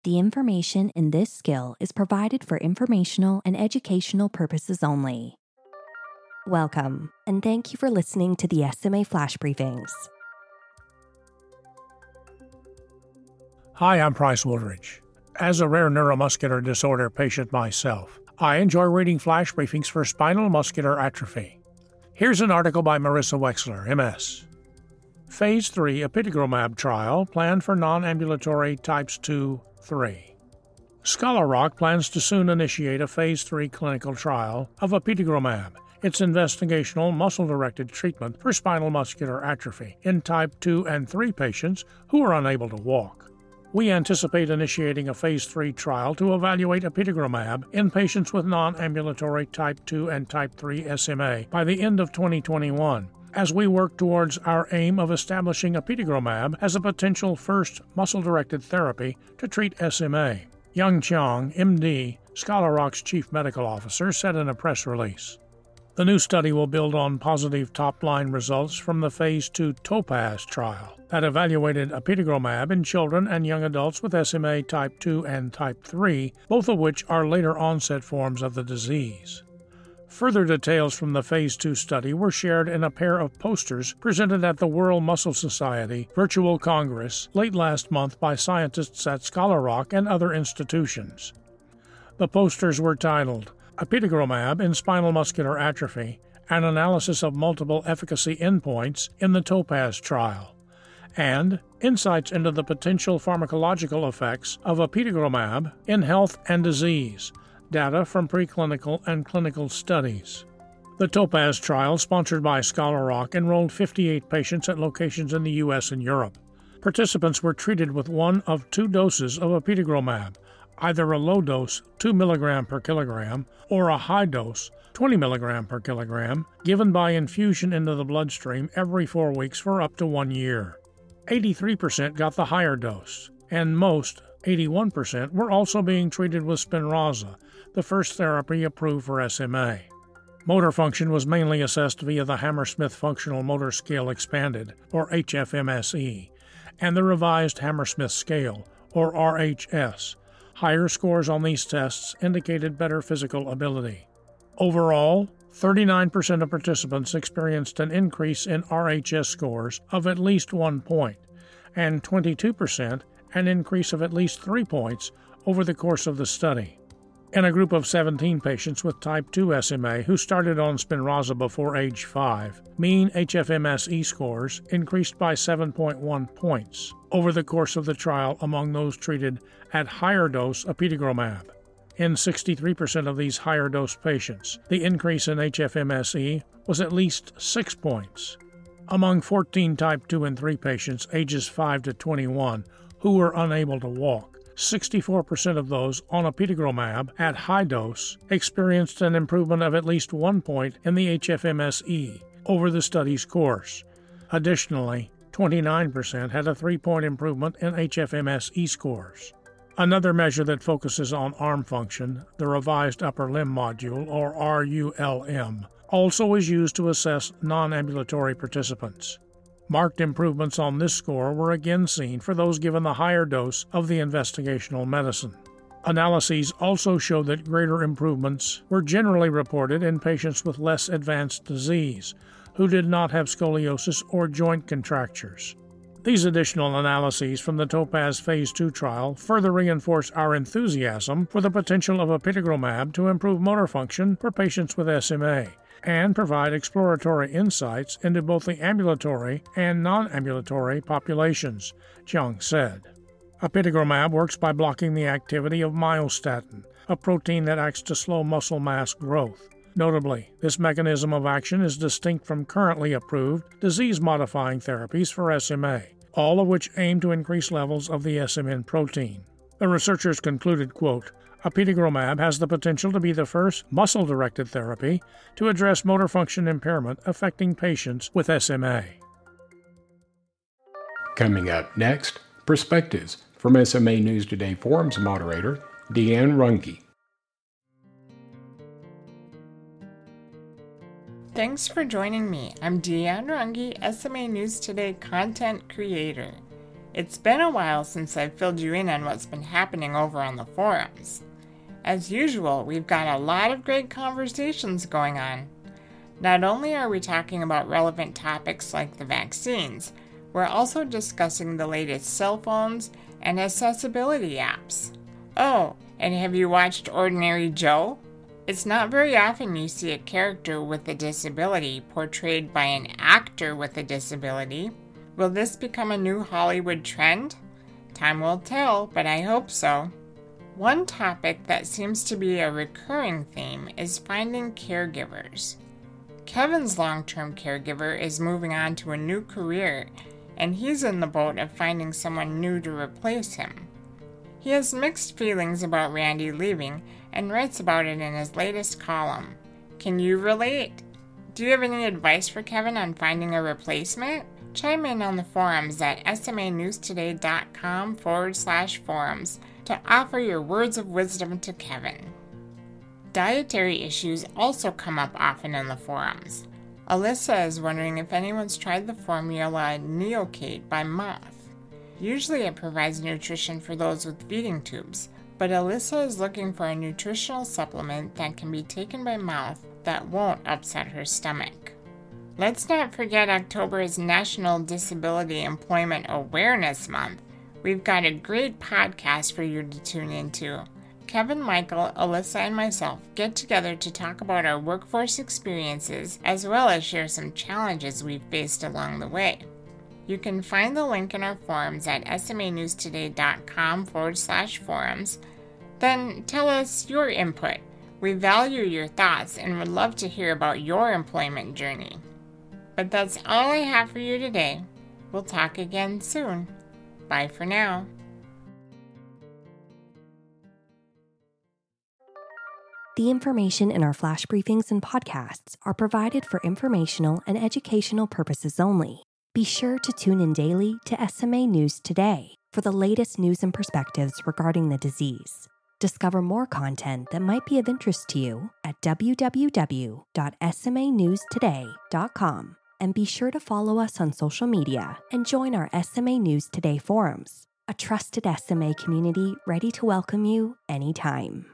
The information in this skill is provided for informational and educational purposes only. Welcome, and thank you for listening to the SMA Flash Briefings. Hi, I'm Price Woolridge. As a rare neuromuscular disorder patient myself, I enjoy reading flash briefings for spinal muscular atrophy. Here's an article by Marissa Wexler, MS. Phase 3 apitegromab trial planned for non-ambulatory types 2-3. Scholar Rock plans to soon initiate a Phase 3 clinical trial of apitegromab, its investigational muscle-directed treatment for spinal muscular atrophy in type 2 and 3 patients who are unable to walk. We anticipate initiating a Phase 3 trial to evaluate apitegromab in patients with non-ambulatory type 2 and type 3 SMA by the end of 2021, as we work towards our aim of establishing apitegromab as a potential first muscle-directed therapy to treat SMA. Young Chong, MD, Scholar Rock's chief medical officer, said in a press release. The new study will build on positive top-line results from the Phase 2 TOPAZ trial that evaluated apitegromab in children and young adults with SMA type 2 and type 3, both of which are later-onset forms of the disease. Further details from the Phase 2 study were shared in a pair of posters presented at the World Muscle Society Virtual Congress late last month by scientists at Scholar Rock and other institutions. The posters were titled Apitegromab in Spinal Muscular Atrophy, an Analysis of Multiple Efficacy Endpoints in the TOPAZ Trial, and Insights into the Potential Pharmacological Effects of Apitegromab in Health and Disease, Data from Preclinical and Clinical Studies. The TOPAZ trial, sponsored by Scholar Rock, enrolled 58 patients at locations in the U.S. and Europe. Participants were treated with one of two doses of apitegromab, either a low dose 2 mg per kilogram or a high dose 20 mg per kilogram, given by infusion into the bloodstream every 4 weeks for up to 1 year. 83% got the higher dose, and most, 81%, were also being treated with Spinraza, the first therapy approved for SMA. Motor function was mainly assessed via the Hammersmith Functional Motor Scale Expanded, or HFMSE, and the Revised Hammersmith Scale, or RHS. Higher scores on these tests indicated better physical ability. Overall, 39% of participants experienced an increase in RHS scores of at least 1 point, and 22% an increase of at least 3 points over the course of the study. In a group of 17 patients with type 2 SMA who started on Spinraza before age 5, mean HFMSE scores increased by 7.1 points over the course of the trial among those treated at higher dose apitegromab. In 63% of these higher dose patients, the increase in HFMSE was at least 6 points. Among 14 type 2 and 3 patients ages 5 to 21 who were unable to walk, 64% of those on apitegromab at high dose experienced an improvement of at least 1 point in the HFMSE over the study's course. Additionally, 29% had a 3-point improvement in HFMSE scores. Another measure that focuses on arm function, the Revised Upper Limb Module, or RULM, also is used to assess non-ambulatory participants. Marked improvements on this score were again seen for those given the higher dose of the investigational medicine. Analyses also show that greater improvements were generally reported in patients with less advanced disease, who did not have scoliosis or joint contractures. These additional analyses from the TOPAZ Phase 2 trial further reinforce our enthusiasm for the potential of apitegromab to improve motor function for patients with SMA, and provide exploratory insights into both the ambulatory and non-ambulatory populations, Chung said. Apitegromab works by blocking the activity of myostatin, a protein that acts to slow muscle mass growth. Notably, this mechanism of action is distinct from currently approved disease-modifying therapies for SMA, all of which aim to increase levels of the SMN protein. The researchers concluded, quote, apitegromab has the potential to be the first muscle-directed therapy to address motor function impairment affecting patients with SMA. Coming up next, Perspectives from SMA News Today Forums moderator Deanne Runge. Thanks for joining me. I'm Deanne Runge, SMA News Today content creator. It's been a while since I've filled you in on what's been happening over on the forums. As usual, we've got a lot of great conversations going on. Not only are we talking about relevant topics like the vaccines, we're also discussing the latest cell phones and accessibility apps. Oh, and have you watched Ordinary Joe? It's not very often you see a character with a disability portrayed by an actor with a disability. Will this become a new Hollywood trend? Time will tell, but I hope so. One topic that seems to be a recurring theme is finding caregivers. Kevin's long-term caregiver is moving on to a new career, and he's in the boat of finding someone new to replace him. He has mixed feelings about Randy leaving and writes about it in his latest column. Can you relate? Do you have any advice for Kevin on finding a replacement? Chime in on the forums at smanewstoday.com/forums to offer your words of wisdom to Kevin. Dietary issues also come up often in the forums. Alyssa is wondering if anyone's tried the formula Neocate by Moth. Usually it provides nutrition for those with feeding tubes, but Alyssa is looking for a nutritional supplement that can be taken by mouth that won't upset her stomach. Let's not forget October is National Disability Employment Awareness Month. We've got a great podcast for you to tune into. Kevin, Michael, Alyssa, and myself get together to talk about our workforce experiences as well as share some challenges we've faced along the way. You can find the link in our forums at smanewstoday.com/forums. Then tell us your input. We value your thoughts and would love to hear about your employment journey. But that's all I have for you today. We'll talk again soon. Bye for now. The information in our flash briefings and podcasts are provided for informational and educational purposes only. Be sure to tune in daily to SMA News Today for the latest news and perspectives regarding the disease. Discover more content that might be of interest to you at www.smanewstoday.com. And be sure to follow us on social media and join our SMA News Today forums, a trusted SMA community ready to welcome you anytime.